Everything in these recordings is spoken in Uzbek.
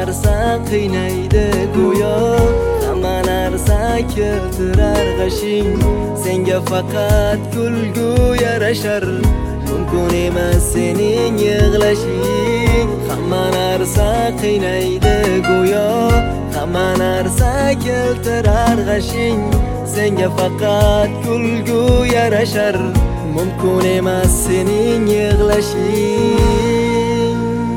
narsa qiynaydi go'yo, hamma narsa keltirar g'ashing. Senga faqat kulgu yarashar, mumkin emas sening yig'lashing. Hamma narsa qiynaydi go'yo, hamma narsa keltirar g'ashing. Senga faqat kulgu yarashar, mumkin emas sening yig'lashing.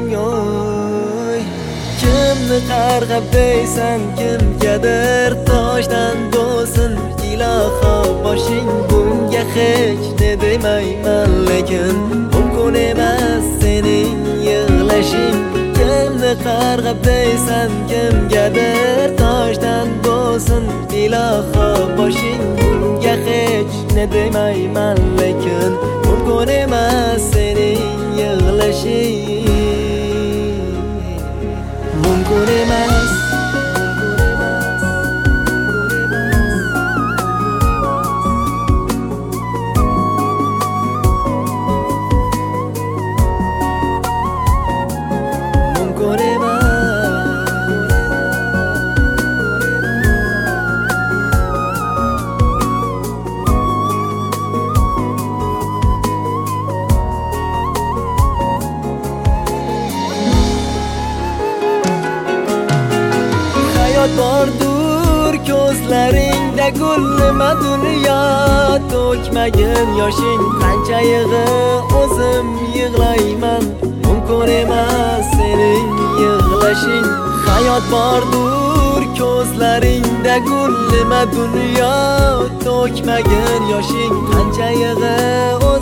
Kimni qarg'ab deysan, kimgadir toshdan do'sin iloho boshing. Bunga hech ne demayman, lekin mumkin emas sening yig'lashing. Kimni qarg'ab deysan, kimgadir toshdan do'sin iloho boshing. Bunga hech ne demayman, lekin mumkin emas sening yig'lashing. Mumkin emas. Mumkin emas. Bordur ko'zlaringda gul, nima dunyo to'kmagin yoshing. Qancha o'zim yig'layman, mumkin emas sening yig'lashing. Hayot bordur ko'zlaringda gul, nima dunyo to'kmagin yoshing. Qancha